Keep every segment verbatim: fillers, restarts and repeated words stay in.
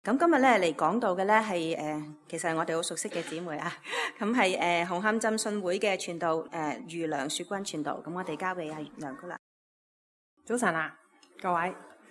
咁今日咧嚟講到嘅咧係誒，其實係我哋好熟悉嘅姊妹啊。咁係誒紅磡浸信會嘅傳道誒余梁雪君傳道。咁我哋交俾阿梁姑啦。 早晨啊，各位，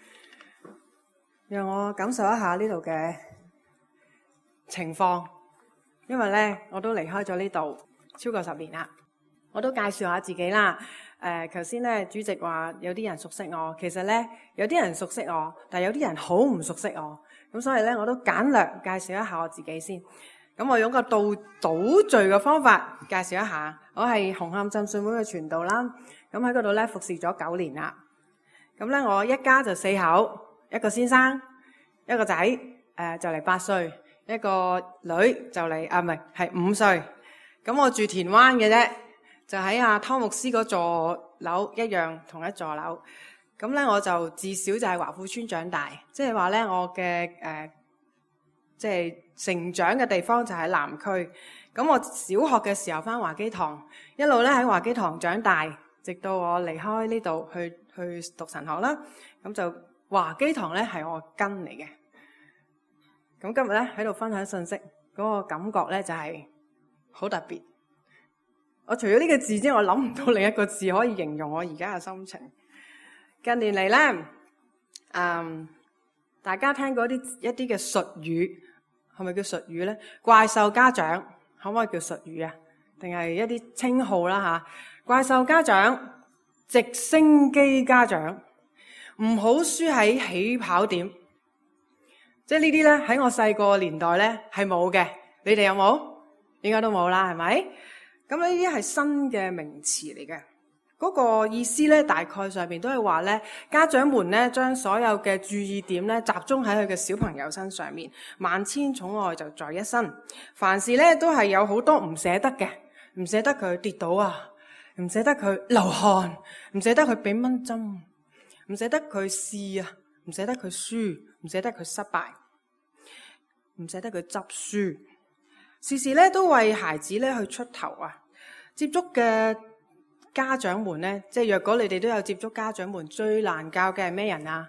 讓我感受一下呢度嘅情況，因為咧我都離開咗呢度超過十年啦。我都介紹下自己啦。誒、呃，頭先咧主席話有啲人熟悉我，其實咧有啲人熟悉我，但係有啲人好唔熟悉我。咁所以咧，我都簡略介紹一下我自己先。咁我用個倒倒敘嘅方法介紹一下，我係紅磡浸信會嘅傳道啦。咁喺嗰度咧服侍咗九年啦。咁咧我一家就四口，一個先生，一個仔，誒、呃、就嚟八歲，一個女就嚟啊唔係係五歲。咁我住田灣嘅啫，就喺阿湯牧師嗰座樓一樣同一座樓。咁咧我就自小就喺華富村長大，即係話咧我嘅誒，即係成長嘅地方就喺南區。咁我小學嘅時候返華基堂，一路咧喺華基堂長大，直到我離開呢度去去讀神學啦。咁就華基堂咧係我根嚟嘅。咁今日咧喺度分享信息，嗰個感覺咧就係好特別。我除咗呢個字之外，我諗唔到另一個字可以形容我而家嘅心情。近年嚟咧，嗯，大家聽過啲一啲嘅術語，係咪叫術語咧？怪獸家長可唔可以叫術語啊？定係一啲稱號啦吓？怪獸家長、直升機家長，唔好輸喺起跑點。即係呢啲咧喺我細個年代咧係冇嘅，你哋有冇？應該都冇啦，係咪？咁呢啲係新嘅名詞嚟嘅。嗰個意思咧，大概上面都係話咧，家長們咧將所有嘅注意點咧集中喺佢嘅小朋友身上面，萬千寵愛就在一身。凡事咧都係有好多唔捨得嘅，唔捨得佢跌倒啊，唔捨得佢流汗，唔捨得佢俾蚊針，唔捨得佢試啊，唔捨得佢輸，唔捨得佢失敗，唔捨得佢執輸，時時咧都為孩子咧去出頭啊。接觸嘅家長們咧，即係若果你哋都有接觸家長們，最難教嘅係咩人啊？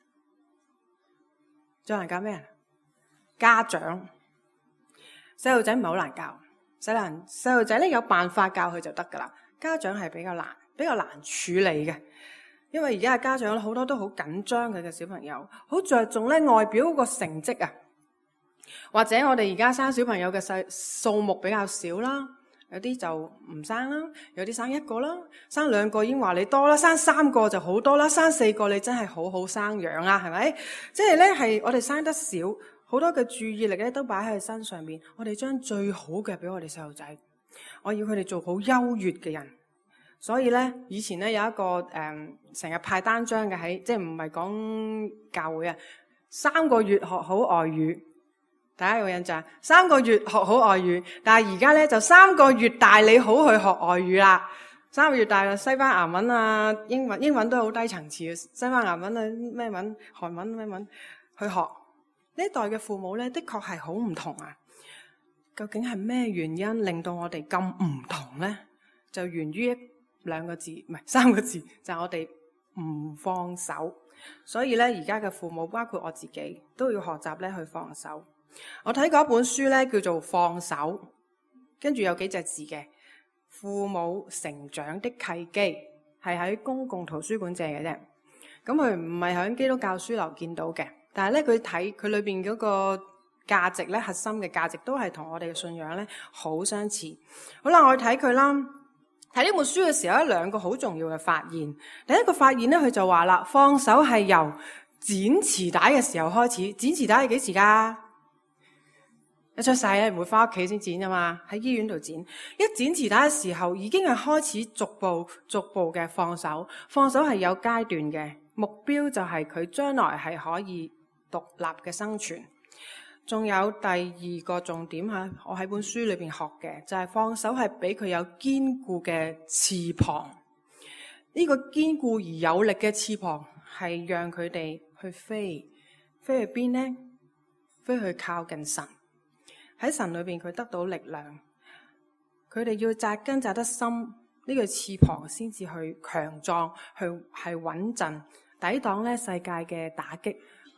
最難教咩人？家長。細路仔唔係好難教，細路細路仔咧有辦法教佢就得噶啦。家長係比較難，比較難處理嘅，因為而家嘅家長好多都好緊張佢嘅小朋友，好着重咧外表嗰個成績啊，或者我哋而家生小朋友嘅細數目比較少啦。有啲就唔生啦，有啲生一個啦，生兩個已經話你多啦，生三個就好多啦，生四個你真係好好生養啦，係咪？即係咧係我哋生得少，好多嘅注意力咧都擺喺佢身上面，我哋將最好嘅俾我哋細路仔，我要佢哋做好優越嘅人。所以咧，以前咧有一個誒成日派單張嘅喺，即係唔係講教會啊，三個月學好外語。大家有印象？三個月學好外語，但係而家咧就三個月帶你好去學外語啦。三個月帶嘅西班牙文啊、英文，英文都係好低層次嘅。西班牙文啊、咩文、韓文咩文去學。呢一代嘅父母咧，的確係好唔同啊。究竟係咩原因令到我哋咁唔同咧？就源於一兩個字，唔係三個字，就係我哋唔放手。所以咧，而家嘅父母，包括我自己，都要學習咧去放手。我睇過一本書咧，叫做《放手》，跟住有幾隻字嘅父母成長的契機，係喺公共圖書館借嘅啫。咁佢唔係喺基督教書樓見到嘅，但係咧佢睇佢裏邊嗰個價值咧，核心嘅價值都係同我哋嘅信仰咧好相似。好啦，我去睇佢啦。睇呢本書嘅時候，有兩個好重要嘅發現。第一個發現咧，佢就話啦，放手係由剪臍帶嘅時候開始。剪臍帶係幾時噶？一出世咧唔會翻屋企先剪噶嘛，喺醫院度剪。一剪臍帶嘅時候，已經係開始逐步逐步嘅放手。放手係有階段嘅，目標就係佢將來係可以獨立嘅生存。仲有第二個重點吓，我喺本書裏邊學嘅就係放手係俾佢有堅固嘅翅膀。呢個堅固而有力嘅翅膀係讓佢哋去飛，飛去邊呢？飛去靠近神。喺神裏邊佢得到力量，佢哋要扎根扎得深，呢個翅膀先至去強壯，去係穩陣，抵擋咧世界嘅打擊。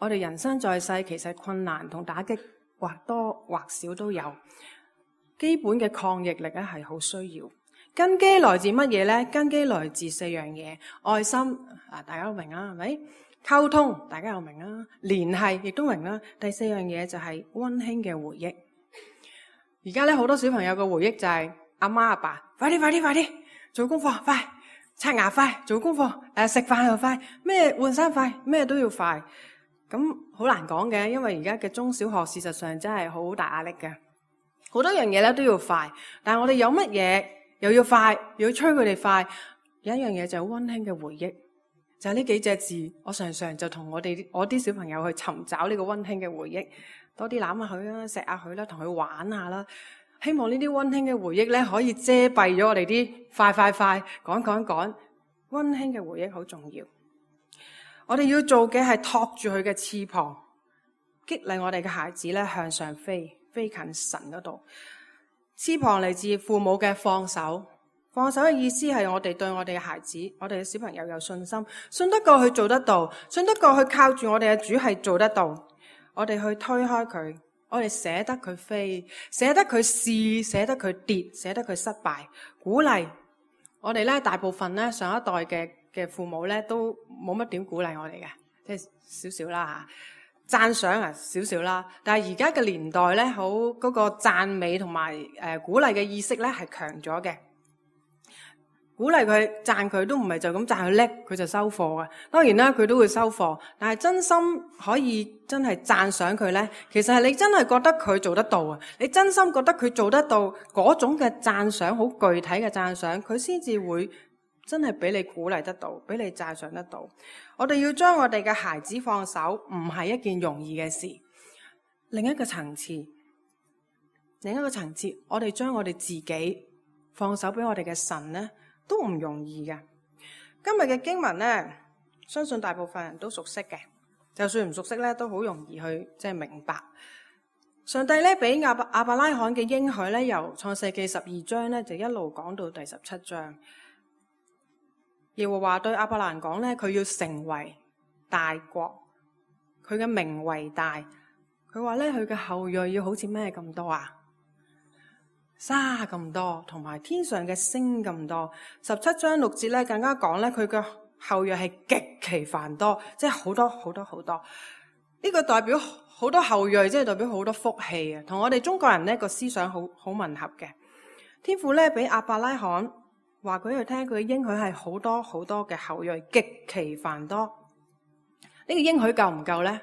我哋人生在世，其實困難同打擊或多或少都有。基本嘅抗逆力咧係好需要。根基來自乜嘢咧？根基來自四樣嘢：愛心啊，大家都明啦，係咪？溝通，大家又明啦；聯繫亦都明啦。第四樣嘢就係溫馨嘅回憶。而家咧好多小朋友嘅回憶就係阿媽阿爸，快啲快啲快啲做功課，快刷牙快做功課，誒食飯又快，咩換衫快，咩都要快。咁好難講嘅，因為而家嘅中小學事實上真係好大壓力嘅，好多樣嘢咧都要快。但係我哋有乜嘢又要快，又要催佢哋快？有一樣嘢就係溫馨嘅回憶，就係呢幾隻字。我常常就同我哋我啲小朋友去尋找呢個溫馨嘅回憶，多啲攬下佢啦，錫下佢啦，同佢玩下啦。希望呢啲溫馨嘅回憶咧，可以遮蔽咗我哋啲快快快趕趕趕。溫馨嘅回憶好重要。我哋要做嘅係托住佢嘅翅膀，激勵我哋嘅孩子咧向上飛，飛近神嗰度。翅膀嚟自父母嘅放手，放手嘅意思係我哋對我哋嘅孩子，我哋嘅小朋友有信心，信得過去做得到，信得過去靠住我哋嘅主係做得到。我哋去推開佢，我哋捨得佢飛，捨得佢試，捨得佢跌，捨得佢失敗，鼓勵我哋咧。大部分咧上一代嘅嘅父母咧都冇乜點鼓勵我哋嘅，即係少少啦吓，讚賞啊少少啦。但係而家嘅年代咧，好嗰個讚美同埋誒鼓勵嘅意識咧係強咗嘅。鼓勵佢讚佢都唔係就咁讚佢叻，佢就收貨嘅。當然啦，佢都會收貨，但係真心可以真係讚賞佢咧，其實係你真係覺得佢做得到啊！你真心覺得佢做得到嗰種嘅讚賞，好具體嘅讚賞，佢先至會真係俾你鼓勵得到，俾你讚賞得到。我哋要將我哋嘅孩子放手，唔係一件容易嘅事。另一個層次，另一個層次，我哋將我哋自己放手俾我哋嘅神咧，都唔容易嘅。今日嘅經文咧，相信大部分人都熟悉嘅，就算唔熟悉咧，都好容易去即係明白。上帝咧俾亞伯亞伯拉罕嘅應許咧，由創世記十二章咧就一路講到第十七章。耶和華對亞伯蘭講咧，佢要成為大國，佢嘅名為大。佢話咧，佢嘅後裔要好似咩咁多啊？沙咁多，同埋天上嘅星咁多。十七章六節咧，更加講咧，佢嘅後裔係極其繁多，即係好多好多好多。呢個代表好多後裔，即係代表好多福氣啊！同我哋中國人呢個思想好好吻合嘅。天父咧俾亞伯拉罕話佢去聽，佢嘅應許係好多好多嘅後裔，極其繁多。呢個應許夠唔夠咧？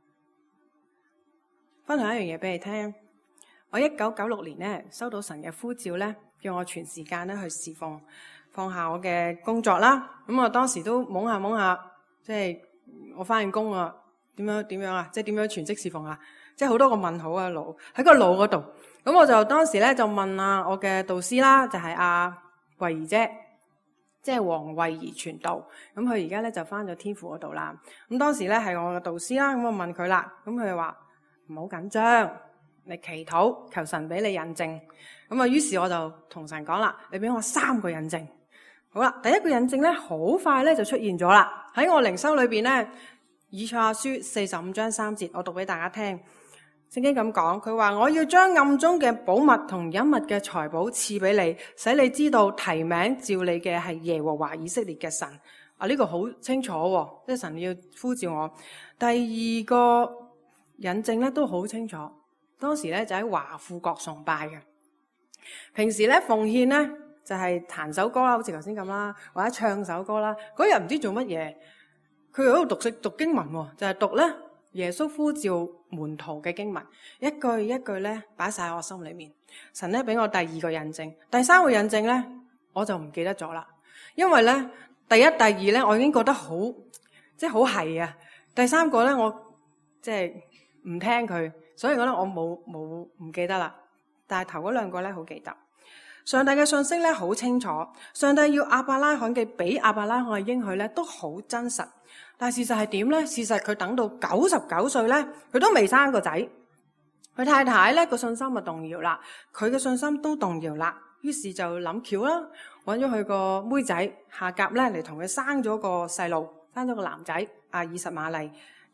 分享一樣嘢俾你聽。我一九九六年咧收到神嘅呼召咧，叫我全時間咧去侍奉，放下我嘅工作啦。咁我當時都懵下懵下，即係我翻緊工啊，點樣點樣啊？即係點樣全職侍奉啊？即係好多個問號啊，腦喺個腦嗰度。咁我就當時咧就問啊我嘅導師啦，就係阿慧儀姐，即係黃慧儀傳道。咁佢而家咧就翻咗天父嗰度啦。咁當時咧係我嘅導師啦，咁我問佢啦，咁佢就話唔好緊張。你祈禱求神俾你印證，咁啊，於是我就同神講啦，你俾我三個印證。好啦，第一個印證咧，好快咧就出現咗啦。喺我靈修裏邊咧，以賽亞書四十五章三節，我讀俾大家聽。聖經咁講，佢話我要將暗中嘅寶物同隱密嘅財寶賜俾你，使你知道提名召你嘅係耶和華以色列嘅神。啊，呢個好清楚喎，即係神要呼召我。第二個印證咧都好清楚。當時咧就喺華富國崇拜嘅，平時咧奉獻咧就係、是、彈首歌啦，好似頭先咁啦，或者唱首歌啦。嗰日唔知做乜嘢，佢喺度讀讀經文，就係、是、讀咧耶穌呼召門徒嘅經文，一句一句咧擺晒我心裏面。神咧俾我第二個印證，第三個印證咧我就唔記得咗啦，因為咧第一、第二咧我已經覺得好即係好係啊，第三個咧我即係唔聽佢。所以我咧我冇冇唔記得啦，但係頭嗰兩個咧好記得。上帝嘅信息咧好清楚，上帝要亞伯拉罕嘅俾亞伯拉罕嘅應許咧都好真實。但係事實係點咧？事實佢等到九十九歲咧，佢都未生個仔，佢太太咧個信心就動搖啦，佢嘅信心都動搖啦。於是就諗橋啦，揾咗佢個妹仔夏甲咧嚟同佢生咗個細路，生咗個男仔啊，以實瑪利。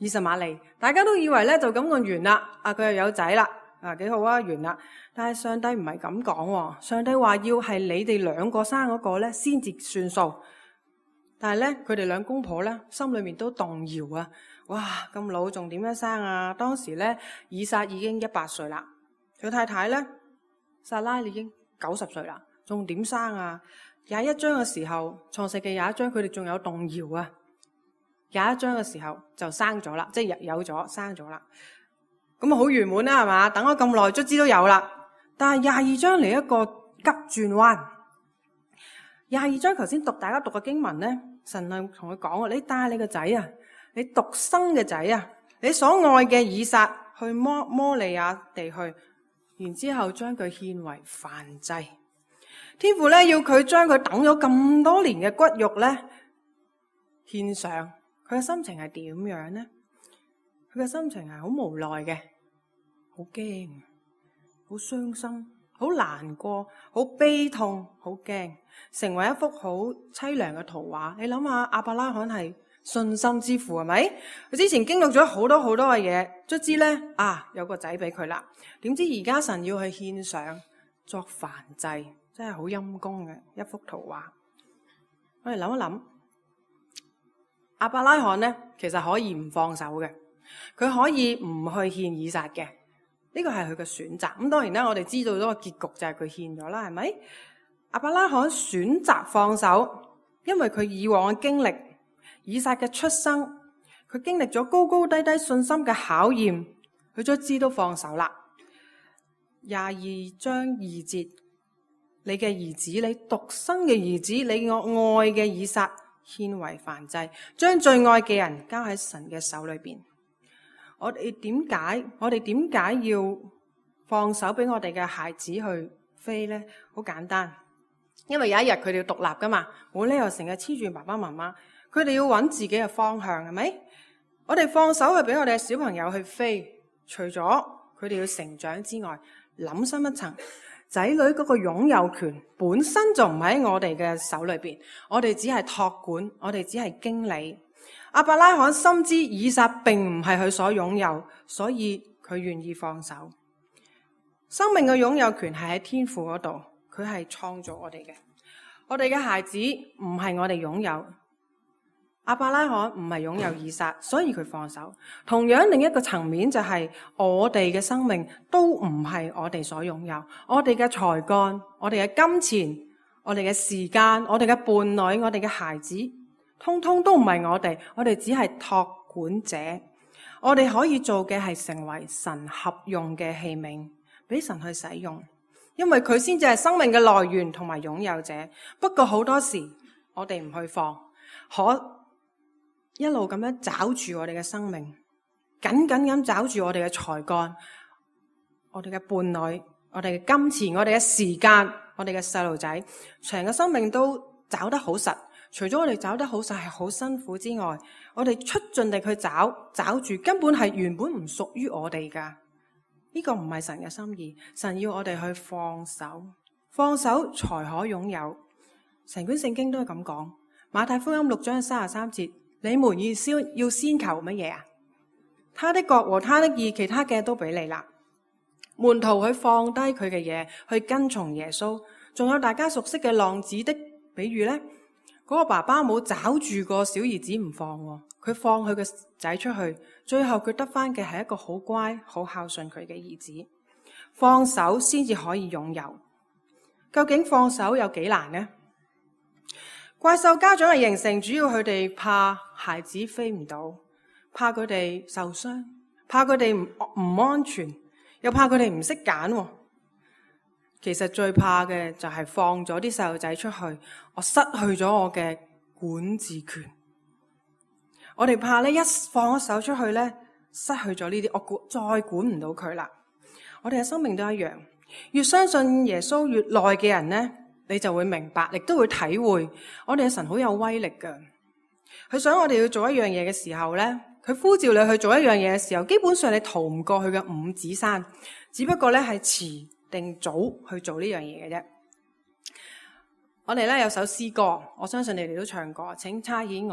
以實瑪利，大家都以為咧就咁個完啦，啊佢又有仔啦，啊幾好啊，完啦。但係上帝唔係咁講，上帝話要係你哋兩個生嗰個咧先至算數。但係咧佢哋兩公婆咧心裏面都動搖啊！哇，咁老仲點樣生啊？當時咧以撒已經一百歲啦，佢太太咧撒拉已經九十歲啦，仲點生啊？廿一章嘅時候，創世記廿一章佢哋仲有動搖啊！廿一章嘅時候就生咗啦，即係有咗生咗啦，咁啊好圓滿啦係嘛？等咗咁耐卒之都有啦。但係廿二章嚟一個急轉彎。廿二章頭先讀大家讀嘅經文咧，神係同佢講：你帶你個仔啊，你獨生嘅仔啊，你所愛嘅以撒去摩摩利亞地去，然之後將佢獻為燔祭。天父咧要佢將佢等咗咁多年嘅骨肉咧獻上，佢嘅心情係點樣呢？佢嘅心情係好無奈嘅，好驚，好傷心，好難過，好悲痛，好驚，成為一幅好淒涼嘅圖畫。你諗下，亞伯拉罕係信心之父係咪？佢之前經歷咗好多好多嘅嘢，卒之咧啊有個仔俾佢啦。點知而家神要去獻上作燔祭，真係好陰功嘅一幅圖畫。我哋諗一諗，亞伯拉罕咧其實可以唔放手嘅，佢可以唔去獻以撒嘅。呢個係佢嘅選擇。咁當然啦，我哋知道咗個結局就係佢獻咗啦，係咪？亞伯拉罕選擇放手，因為佢以往嘅經歷，以撒嘅出生，佢經歷咗高高低低信心嘅考驗，佢卒之都放手啦。廿二章二節，你嘅兒子，你獨生嘅兒子，你我愛嘅以撒獻為燔祭，將最愛嘅人交喺神嘅手裏邊。我哋點解？我哋點解要放手俾我哋嘅孩子去飛呢？好簡單，因為有一日佢哋要獨立噶嘛，冇理由成日黐住爸爸媽媽，佢哋要揾自己嘅方向，係咪？我哋放手去俾我哋嘅小朋友去飛，除咗佢哋要成長之外，諗深一層，仔女嗰個擁有權本身就唔喺我哋嘅手裏邊，我哋只係託管，我哋只係經理。亞伯拉罕深知以撒並唔係佢所擁有，所以佢願意放手。生命嘅擁有權係喺天父嗰度，佢係創造我哋嘅。我哋嘅孩子唔係我哋擁有，亞伯拉罕唔係擁有以撒，所以佢放手。同樣另一個層面就係我哋嘅生命都唔係我哋所擁有，我哋嘅才幹、我哋嘅金錢、我哋嘅時間、我哋嘅伴侶、我哋嘅孩子，通通都唔係我哋，我哋只係託管者。我哋可以做嘅係成為神合用嘅器皿，俾神去使用，因為佢先至係生命嘅來源同埋擁有者。不過好多時我哋唔去放，可一路咁樣抓住我哋嘅生命，緊緊咁抓住我哋嘅才幹、我哋嘅伴侶、我哋嘅金錢、我哋嘅時間、我哋嘅細路仔，成個生命都抓得好實。除咗我哋找得好實係好辛苦之外，我哋出盡力去找，找住根本係原本唔屬於我哋噶。呢個唔係神嘅心意，神要我哋去放手，放手才可擁有。成卷聖經都係咁講。馬太福音六章三十三節，你們要先要先求乜嘢啊？他的國和他的義，其他嘅都俾你啦。門徒去放低佢嘅嘢，去跟從耶穌。仲有大家熟悉嘅浪子的比喻呢？嗰個爸爸冇抓住個小兒子唔放，佢放佢個仔出去，最後佢得翻嘅係一個好乖、好孝順佢嘅兒子。放手先至可以擁有。究竟放手有幾難呢？怪獸家長嘅形成，主要佢哋怕孩子飛唔到，怕佢哋受傷，怕佢哋唔唔安全，又怕佢哋唔識揀。其實最怕嘅就係放咗啲細路仔出去，我失去咗我嘅管治權。我哋怕咧，一放咗手出去咧，失去咗呢啲，我管再管唔到佢啦。我哋嘅生命都一樣，越相信耶穌越耐嘅人咧，你就會明白，亦都會體會，我哋嘅神好有威力噶。佢想我哋要做一樣嘢嘅時候咧，佢呼召你去做一樣嘢嘅時候，基本上你逃唔過佢嘅五指山，只不過咧係遲定早去做呢樣嘢嘅啫。我哋咧有首詩歌，我相信你哋都唱過，請差遣我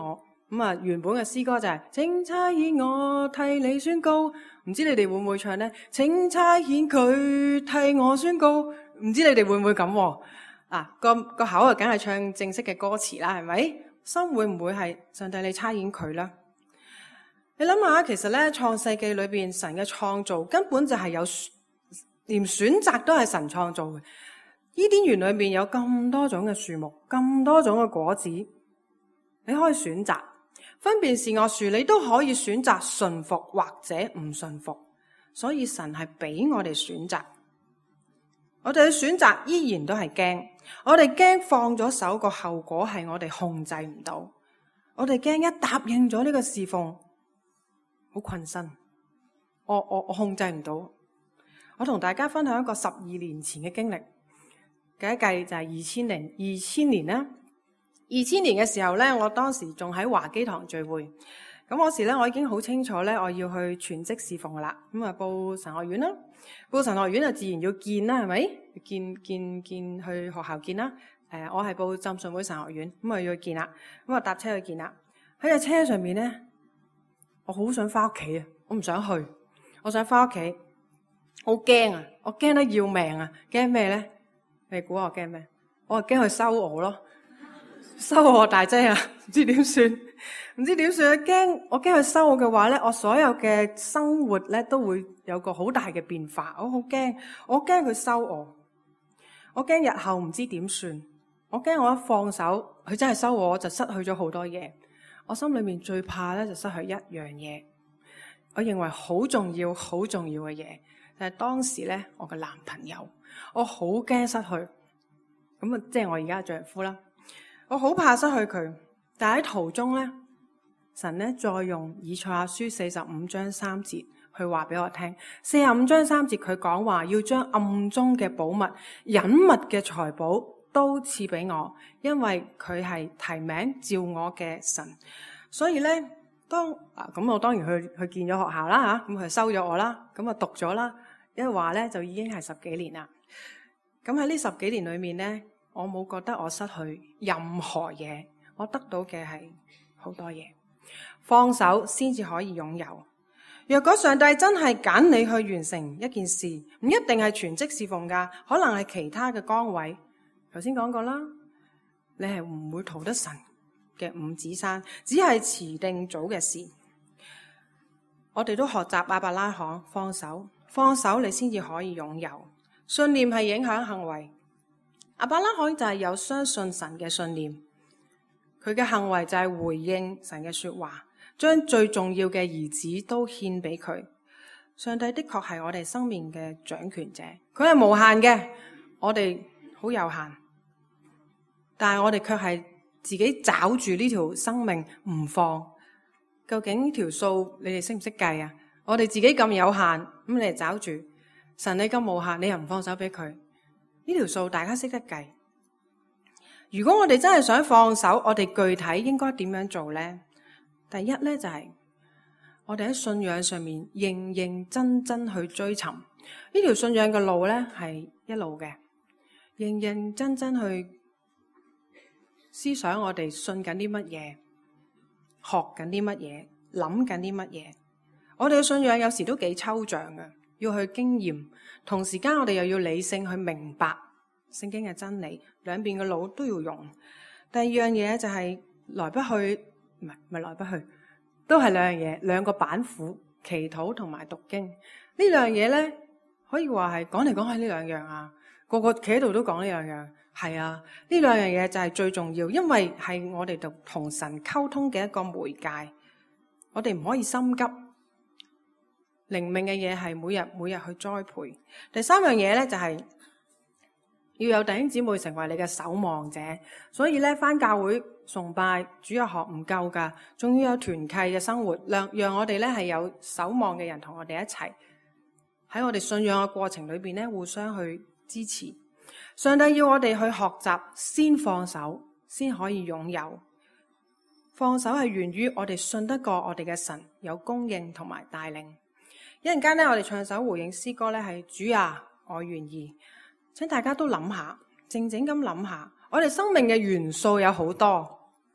咁啊，原本嘅詩歌就係、是、請差遣我替你宣告，唔知你哋會唔會唱呢？請差遣佢替我宣告，唔知你哋會唔會咁？啊，個個口啊，梗係唱正式嘅歌詞啦，係咪？心會唔會係上帝你差遣佢啦？你諗下，其實咧創世記裏邊神嘅創造根本就係有，連選擇都係神創造嘅。伊甸園裏面有咁多種嘅樹木，咁多種嘅果子，你可以選擇分辨善惡樹，你都可以選擇順服或者唔順服。所以神係俾我哋選擇，我哋嘅選擇依然都係驚，我哋驚放咗手，個後果係我哋控制唔到，我哋驚一答應咗呢個侍奉好困身，我我我控制唔到。我同大家分享一個十二年前嘅經歷，計一計就係二千零二千年啦。二千年嘅時候咧，我當時仲喺華基堂聚會，咁嗰時咧我已經好清楚咧，我要去全職侍奉噶啦。咁啊報神學院啦，報神學院就自然要見啦，係咪？見見見去學校見啦。誒，我係報浸信會神學院，咁啊要去見啦。咁啊搭車去見啦。喺架車上面咧，我好想翻屋企啊，我唔想去，我想翻屋企。好驚啊！我驚得要命啊！驚咩咧？你估我驚咩？我係驚佢收我咯，收我大劑啊！唔知點算，唔知點算啊！驚我驚佢收我嘅話咧，我所有嘅生活咧都會有個好大嘅變化。我好驚，我驚佢收我，我驚日後唔知點算。我驚我一放手，佢真係收我，我就失去咗好多嘢。我心裏面最怕咧就失去一樣嘢，我認為好重要、好重要嘅嘢。但係當時咧，我嘅男朋友，我好驚失去，咁啊，即係我而家嘅丈夫啦。我好怕失去佢，但係喺途中咧，神咧再用以賽亞書四十五章三節去話俾我聽。四十五章三節佢講話要將暗中嘅寶物、隱密嘅財寶都賜俾我，因為佢係提名召我嘅神。所以咧，當啊咁我當然去去見咗學校啦吓，咁佢收咗我啦，咁啊讀咗啦。一話咧就已經係十幾年啦。咁喺呢十幾年裏面咧，我冇覺得我失去任何嘢，我得到嘅係好多嘢。放手先至可以擁有。若果上帝真係揀你去完成一件事，唔一定係全職侍奉噶，可能係其他嘅崗位。頭先講過啦，你係唔會逃得神嘅五指山，只係遲定早嘅事。我哋都學習亞伯拉罕放手。放手你先至可以擁有。信念係影響行為，亞伯拉罕就係有相信神嘅信念，佢嘅行為就係回應神嘅說話，將最重要嘅兒子都獻俾佢。上帝的確係我哋生命嘅掌權者，佢係無限嘅，我哋好有限，但係我哋卻係自己抓住呢條生命唔放。究竟呢條數你哋識唔識計啊？我哋自己咁有限，咁你哋找住神，你咁無限，你又唔放手俾佢，呢條數大家識得計。如果我哋真係想放手，我哋具體應該點樣做呢？第一呢，就係我哋喺信仰上面認認真真去追尋呢條信仰嘅路呢，係一路嘅，認認真真去思想我哋信緊啲乜嘢，學緊啲乜嘢，諗緊啲乜嘢。我哋嘅信仰有時都幾抽象嘅，要去經驗，同時間我哋又要理性去明白聖經嘅真理，兩邊嘅腦都要用。第二樣嘢就係來不去，唔係唔係來不去，都係兩樣嘢，兩個板斧，祈禱同埋讀經。呢兩樣嘢咧，可以話係講嚟講去呢兩樣啊，個個企喺度都講呢兩樣，係啊，呢兩樣嘢就係最重要，因為係我哋同同神溝通嘅一個媒介，我哋唔可以心急。靈命嘅嘢係每日每日去栽培。第三樣嘢咧就係要有弟兄姊妹成為你嘅守望者，所以咧返教會崇拜主日學唔夠噶，仲要有團契嘅生活，讓讓我哋咧係有守望嘅人同我哋一齊喺我哋信仰嘅過程裏邊咧互相去支持。上帝要我哋去學習先放手，先可以擁有。放手係源於我哋信得過我哋嘅神有供應同埋帶領。一陣間咧，我哋唱首回應詩歌咧，係主啊，我願意。請大家都諗下，靜靜咁諗下，我哋生命嘅元素有好多，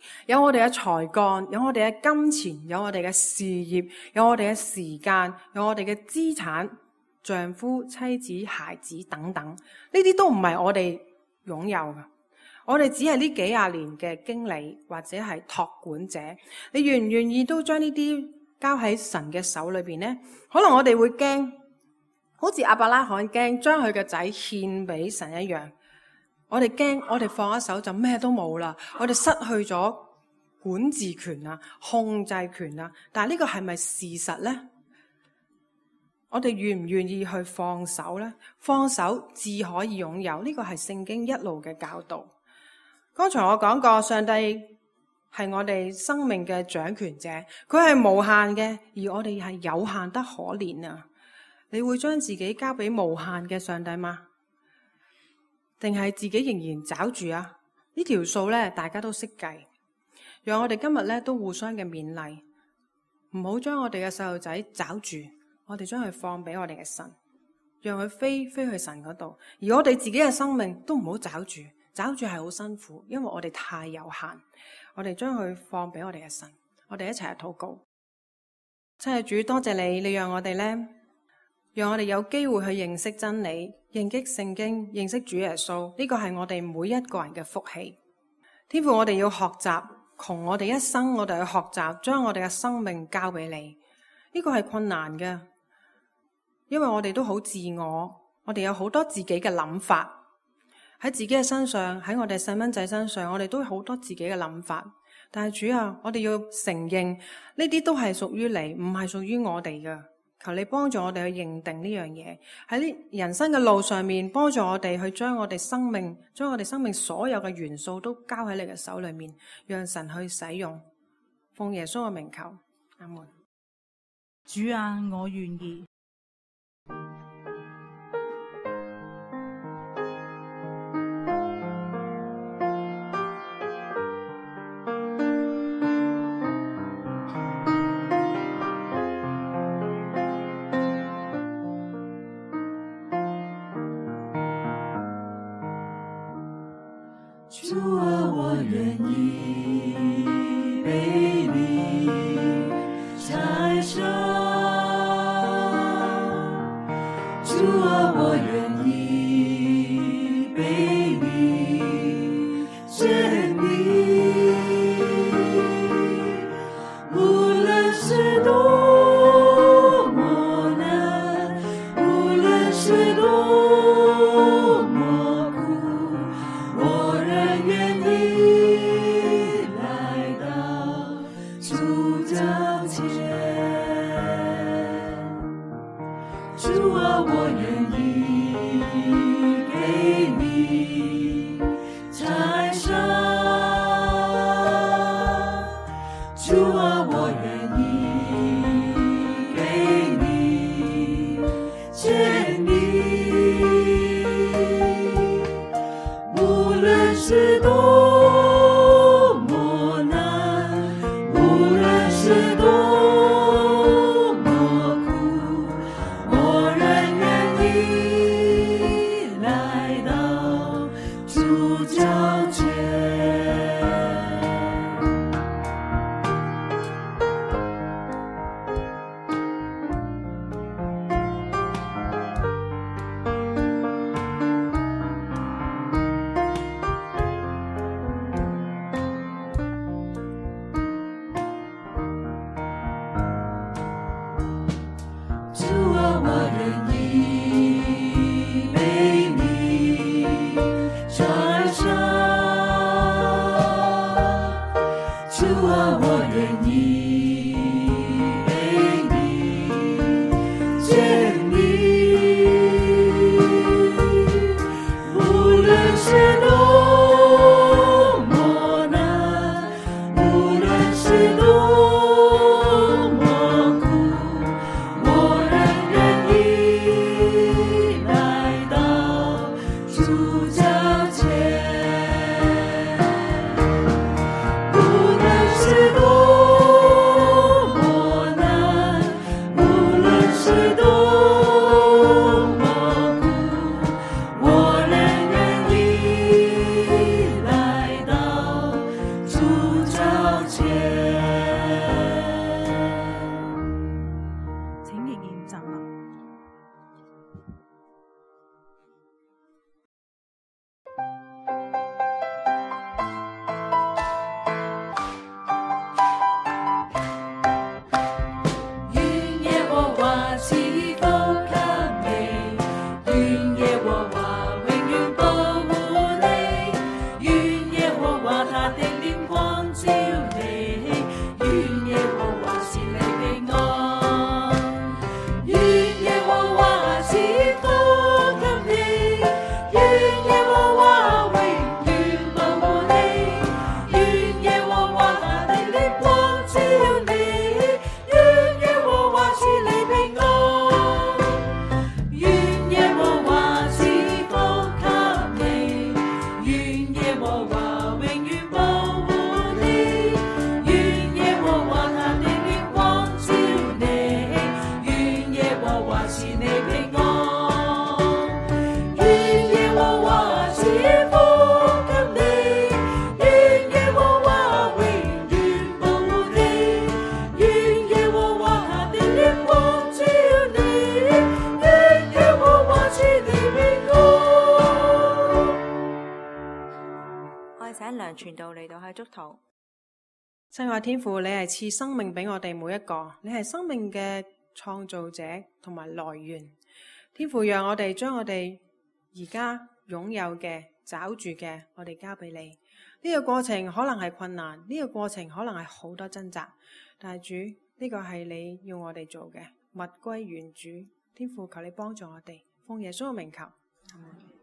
有我哋嘅才幹，有我哋嘅金錢，有我哋嘅事業，有我哋嘅時間，有我哋嘅資產，丈夫、妻子、孩子等等，呢啲都唔係我哋擁有嘅。我哋只係呢幾廿年嘅經理或者係託管者。你願唔願意都將呢啲交喺神嘅手裏邊呢？可能我哋會驚，好似亞伯拉罕驚將佢嘅仔獻俾神一樣。我哋驚，我哋放一手就咩都冇啦，我哋失去咗管治權啊、控制權啊。但係呢個係咪事實呢？我哋願唔願意去放手呢？放手至可以擁有，呢個係聖經一路嘅教導。剛才我講過，上帝係我哋生命嘅掌權者，佢係無限嘅，而我哋係有限得可憐啊！你會將自己交俾無限嘅上帝嗎？定係自己仍然找住啊？呢條數咧，大家都識計。讓我哋今日咧都互相嘅勉勵，唔好將我哋嘅細路仔找住，我哋將佢放俾我哋嘅神，讓佢飛飛去神嗰度。而我哋自己嘅生命都唔好找住，找住係好辛苦，因為我哋太有限。我哋將佢放俾我哋嘅神，我哋一齊嚟禱告。親愛主，多謝你，你讓我哋咧，讓我哋有機會去認識真理，認識聖經，認識主耶穌。呢個係我哋每一個人嘅福氣。天父，我哋要學習，窮我哋一生，我哋去學習，將我哋嘅生命交俾你。呢個係困難嘅，因為我哋都好自我，我哋有好多自己嘅諗法。喺自己嘅身上，喺我哋細蚊仔身上，我哋都有好多自己嘅諗法。但係主啊，我哋要承認呢啲都係屬於你，唔係屬於我哋嘅。求你幫助我哋去認定呢樣嘢，喺呢人生嘅路上面，幫助我哋去將我哋生命，將我哋生命所有嘅元素都交喺你嘅手裏面，讓神去使用。奉耶穌嘅名求，阿門。 主啊，我願意。 主啊，我願意被你拆傷。主啊，我願意被你建立。無論是多麼難，無論是多麼苦，我仍願意來到主腳前。主啊，我願意給你拆傷。主啊，我願意給你建立。無論是多麼難，無論是多麼苦，我仍願意來到主腳前。主啊，我願意被你拆傷。主啊，我願意被你建立。無論是多麼難，無論是多麼苦，我仍願意來到主腳前。無論是多麼難，無論是多平安。願耶和華賜福給你，願耶和華永遠保護你，願耶和華的臉光照你，願耶和華賜你平安。 我哋請梁傳道嚟到去祝禱。 親愛天父，你係賜生命俾我哋每一個，你係生命嘅創造者同埋來源。天父，讓我哋將我哋而家擁有嘅、找住嘅，我哋交俾你。呢個過程可能係困難，呢個過程可能係好多掙扎，但係主，呢個係你要我哋做嘅，物歸原主。天父，求你幫助我哋，奉耶穌嘅名求。